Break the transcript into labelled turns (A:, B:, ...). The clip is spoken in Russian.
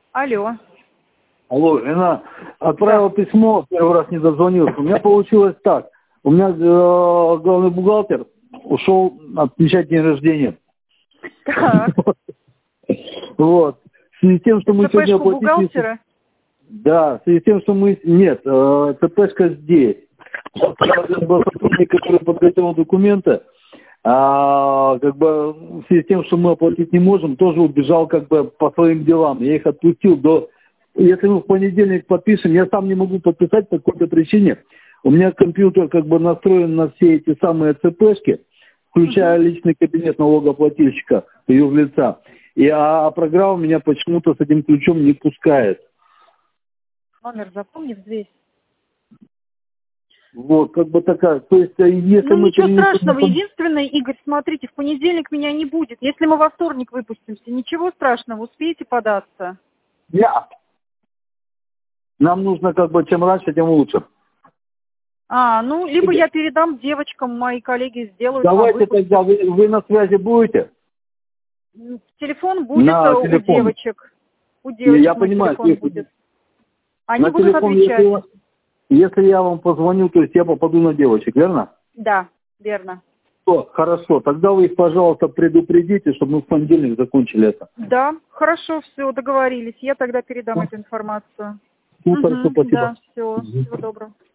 A: Алло.
B: Алло, жена, отправил письмо, первый раз не дозвонился. У меня получилось так. У меня главный бухгалтер ушел отмечать день рождения.
A: Так.
B: Вот. В связи с тем, что мы сегодня
A: ЦПшку бухгалтера?
B: Да, в связи с тем, что мы... Нет, ЦПшка здесь. Был сотрудник, который подготовил документы, как бы в связи с тем, что мы оплатить не можем, тоже убежал как бы по своим делам. Я их отпустил до... Если мы в понедельник подпишем, я сам не могу подписать по какой-то причине. У меня компьютер как бы настроен на все эти самые ЦПшки, включая личный кабинет налогоплательщика, юрлица. А программа меня почему-то с этим ключом не пускает.
A: Номер запомни здесь.
B: Вот, как бы такая. То есть, если
A: ну,
B: мы...
A: ничего страшного. Единственное, Игорь, смотрите, в понедельник меня не будет. Если мы во вторник выпустимся, ничего страшного, успеете податься?
B: Я. Нам нужно как бы чем раньше, тем лучше.
A: Ну, либо я передам девочкам, мои коллеги сделают.
B: Давайте тогда, вы на связи будете?
A: Телефон будет у девочек. У девочек
B: я понимаю,
A: телефон будет. Они
B: на
A: будут
B: телефон,
A: отвечать.
B: если я вам позвоню, то есть я попаду на девочек, верно?
A: Да, верно.
B: Хорошо, тогда вы их, пожалуйста, предупредите, чтобы мы в понедельник закончили это.
A: Да, хорошо, все, договорились. Я тогда передам эту информацию.
B: Хорошо, спасибо.
A: Да, все, всего доброго.